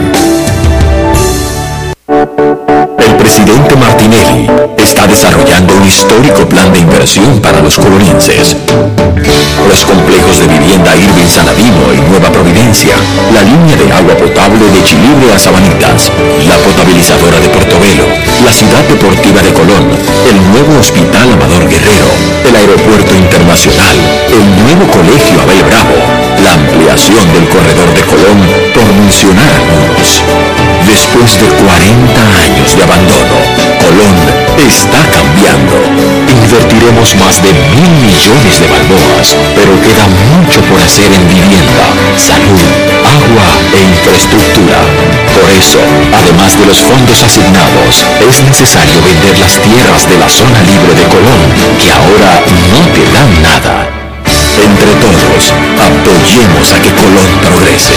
El presidente Martinelli está desarrollando un histórico plan de inversión para los colorenses. Los complejos de vivienda Irving Saladino y Nueva Providencia, la línea de agua potable de Chilibre a Sabanitas, la potabilizadora de Portobelo, la ciudad deportiva de Colón, el nuevo hospital Amador Guerrero, el aeropuerto internacional, el nuevo colegio Abel Bravo, la ampliación del corredor de Colón, por mencionar algunos. Después de cuarenta años de abandono, Colón está cambiando. Invertiremos más de mil millones de balboas, pero queda mucho por hacer en vivienda, salud, agua e infraestructura. Por eso, además de los fondos asignados, es necesario vender las tierras de la zona libre de Colón, que ahora no te dan nada. Entre todos, apoyemos a que Colón progrese.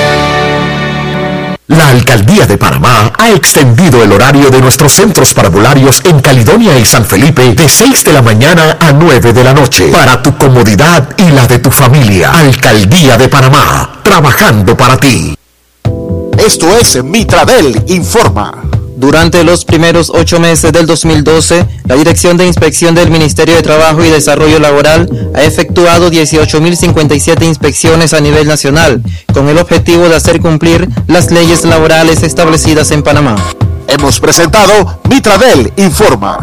La Alcaldía de Panamá ha extendido el horario de nuestros centros parvularios en Caledonia y San Felipe de seis de la mañana a nueve de la noche para tu comodidad y la de tu familia. Alcaldía de Panamá, trabajando para ti. Esto es Mitradel Informa. Durante los primeros ocho meses del dos mil doce, la Dirección de Inspección del Ministerio de Trabajo y Desarrollo Laboral ha efectuado dieciocho mil cincuenta y siete inspecciones a nivel nacional, con el objetivo de hacer cumplir las leyes laborales establecidas en Panamá. Hemos presentado Mitradel Informa.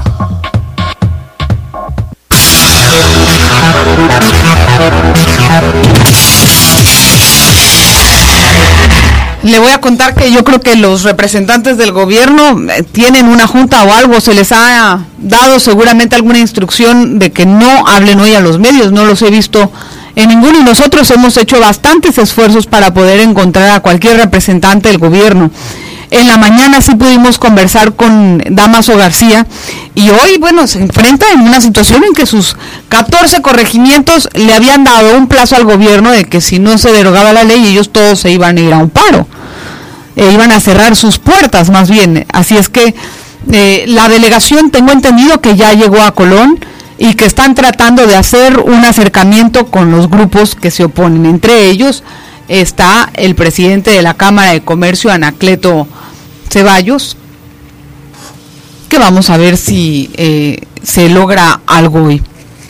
Le voy a contar que yo creo que los representantes del gobierno tienen una junta o algo, se les ha dado seguramente alguna instrucción de que no hablen hoy a los medios, no los he visto en ninguno, y nosotros hemos hecho bastantes esfuerzos para poder encontrar a cualquier representante del gobierno. En la mañana sí pudimos conversar con Damaso García y hoy, bueno, se enfrenta en una situación en que sus catorce corregimientos le habían dado un plazo al gobierno de que si no se derogaba la ley ellos todos se iban a ir a un paro, e iban a cerrar sus puertas más bien. Así es que eh, la delegación, tengo entendido que ya llegó a Colón y que están tratando de hacer un acercamiento con los grupos que se oponen. Entre ellos está el presidente de la Cámara de Comercio, Anacleto Ceballos, que vamos a ver si eh, se logra algo hoy.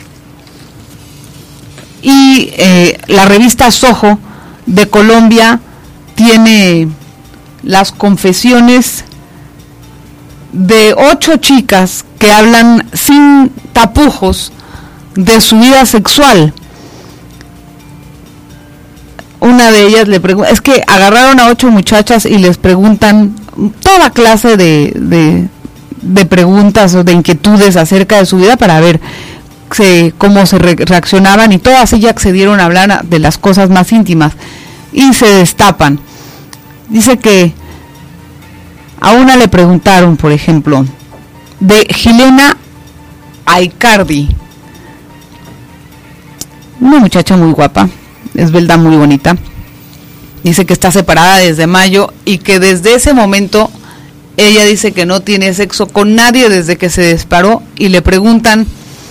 Y eh, la revista Soho de Colombia tiene las confesiones de ocho chicas que hablan sin tapujos de su vida sexual. Una de ellas le pregunta, es que agarraron a ocho muchachas y les preguntan toda clase de, de, de preguntas o de inquietudes acerca de su vida para ver se, cómo se re, reaccionaban, y todas ellas accedieron a hablar de las cosas más íntimas y se destapan. Dice que a una le preguntaron, por ejemplo, de Gilena Aicardi, una muchacha muy guapa, esbelta, muy bonita. Dice que está separada desde mayo y que desde ese momento ella dice que no tiene sexo con nadie desde que se disparó, y le preguntan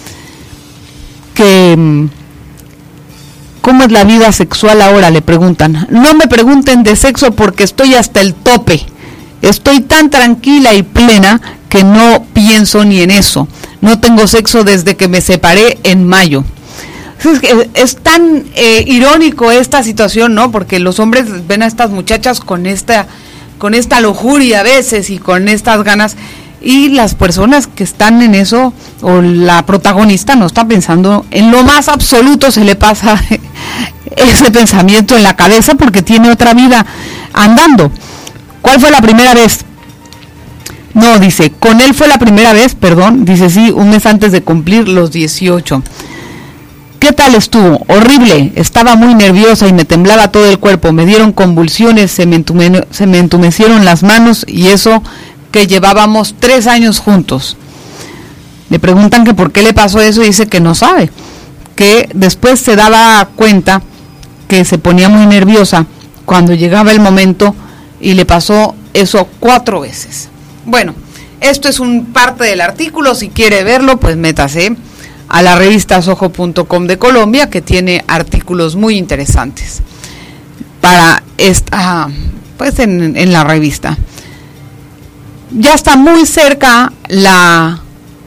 que ¿cómo es la vida sexual ahora? Le preguntan. No me pregunten de sexo porque estoy hasta el tope. Estoy tan tranquila y plena que no pienso ni en eso. No tengo sexo desde que me separé en mayo. Es, es tan eh, irónico esta situación, ¿no? Porque los hombres ven a estas muchachas con esta, con esta lujuria a veces y con estas ganas, y las personas que están en eso, o la protagonista, no está pensando en lo más absoluto, se le pasa ese pensamiento en la cabeza porque tiene otra vida andando. ¿Cuál fue la primera vez? No, dice, con él fue la primera vez, perdón, dice sí, un mes antes de cumplir los dieciocho. ¿Qué tal estuvo? Horrible, estaba muy nerviosa y me temblaba todo el cuerpo, me dieron convulsiones, se me, entume, se me entumecieron las manos, y eso que llevábamos tres años juntos. Le preguntan que por qué le pasó eso y dice que no sabe, que después se daba cuenta que se ponía muy nerviosa cuando llegaba el momento, y le pasó eso cuatro veces. Bueno, esto es un parte del artículo, si quiere verlo pues métase a la revista soho punto com de Colombia, que tiene artículos muy interesantes para esta, pues en, en la revista. Ya está muy cerca la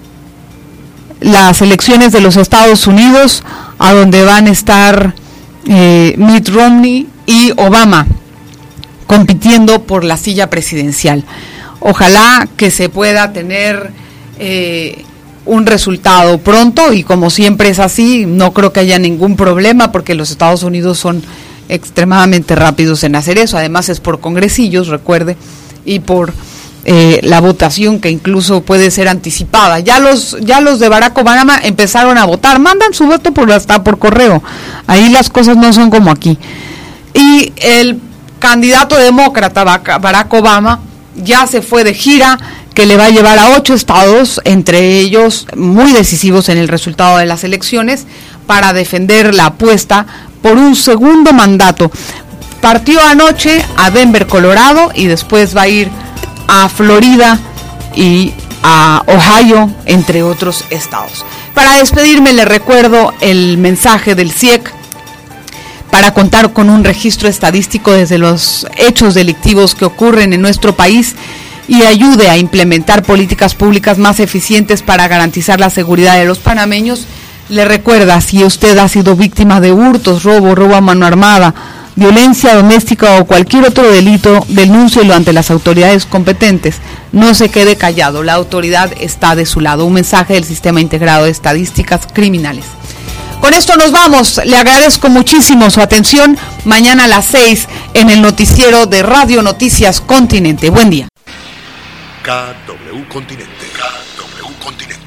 las elecciones de los Estados Unidos, a donde van a estar eh, Mitt Romney y Obama compitiendo por la silla presidencial. Ojalá que se pueda tener eh, un resultado pronto, y como siempre es así, no creo que haya ningún problema porque los Estados Unidos son extremadamente rápidos en hacer eso. Además es por congresillos, recuerde, y por eh, la votación que incluso puede ser anticipada. Ya los ya los de Barack Obama empezaron a votar, mandan su voto por hasta por correo. Ahí las cosas no son como aquí. Y el candidato demócrata Barack Obama ya se fue de gira, que le va a llevar a ocho estados, entre ellos muy decisivos en el resultado de las elecciones, para defender la apuesta por un segundo mandato. Partió anoche a Denver, Colorado, y después va a ir a Florida y a Ohio, entre otros estados. Para despedirme, le recuerdo el mensaje del C I E C para contar con un registro estadístico desde los hechos delictivos que ocurren en nuestro país. y ayude a implementar políticas públicas más eficientes para garantizar la seguridad de los panameños. Le recuerda, si usted ha sido víctima de hurtos, robo, robo a mano armada, violencia doméstica o cualquier otro delito, denúncielo ante las autoridades competentes. No se quede callado, la autoridad está de su lado. Un mensaje del Sistema Integrado de Estadísticas Criminales. Con esto nos vamos. Le agradezco muchísimo su atención. Mañana a las seis en el noticiero de Radio Noticias Continente. Buen día. K W Continente. K W Continente.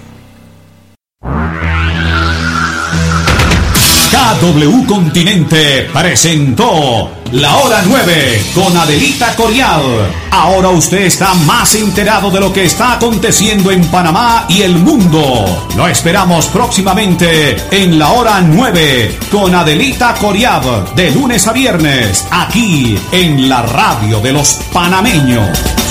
K W Continente presentó La Hora nueve con Adelita Coriad. Ahora usted está más enterado de lo que está aconteciendo en Panamá y el mundo. Lo esperamos próximamente en La Hora nueve con Adelita Coriad, de lunes a viernes, aquí en la radio de los panameños.